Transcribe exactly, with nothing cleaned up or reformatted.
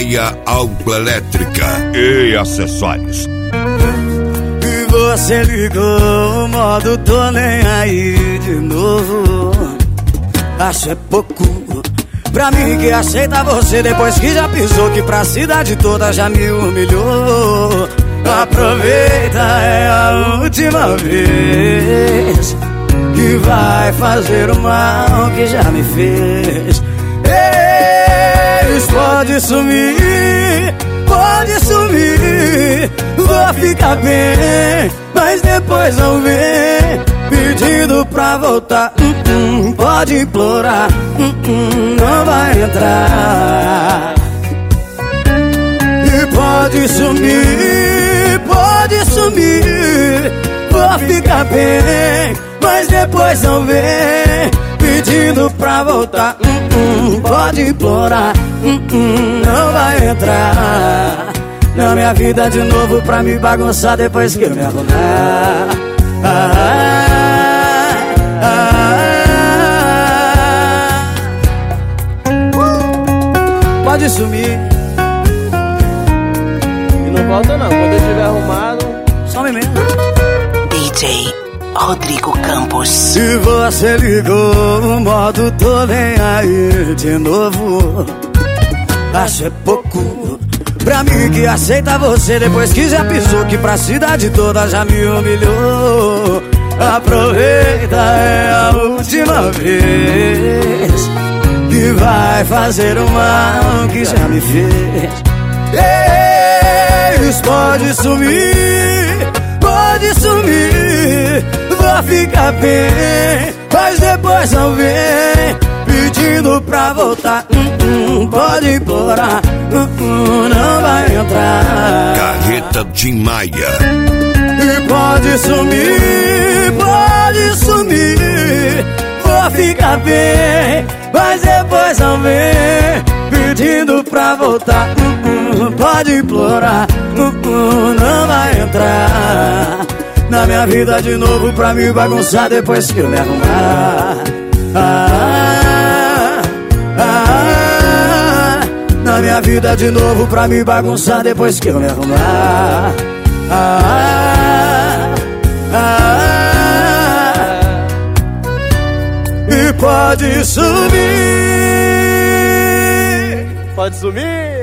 Maia Autoelétrica e acessórios. E você ligou o modo tô nem aí de novo. Acho é pouco pra mim que aceita você depois que já pisou, que pra cidade toda já me humilhou. Aproveita, é a última vez que vai fazer o mal que já me fez. Eles pode sumir, pode sumir, vou ficar bem, mas depois não vem pedindo pra voltar. Hum, hum, pode implorar, hum, hum, não vai entrar. E pode sumir, pode sumir, vou ficar bem, mas depois não vem pedindo pra voltar. Hum, hum, pode implorar, hum, hum, não vai entrar na minha vida de novo pra me bagunçar depois que eu me arrumar. Ah, ah, ah, ah. Pode sumir e não volta não, quando eu tiver arrumado. Some mesmo. D J Rodrigo Campos. Se você ligou o modo tô nem aí de novo. Acho é pouco pra mim que aceita você depois que já pisou, que pra cidade toda já me humilhou. Aproveita, é a última vez que vai fazer o mal que já me fez. Eles pode sumir, pode sumir, vou ficar bem, mas depois não vem pedindo pra voltar. Hum, hum, pode implorar, hum, hum, não vai entrar. Carreta de Maia. E pode sumir, pode sumir, vou ficar bem, mas depois não vem pedindo pra voltar. Hum, hum, pode implorar, hum, hum, não vai entrar na minha vida de novo pra me bagunçar depois que eu me arrumar. Ah, ah, ah, na minha vida de novo pra me bagunçar depois que eu me arrumar. Ah, ah, ah, e pode sumir. Pode sumir.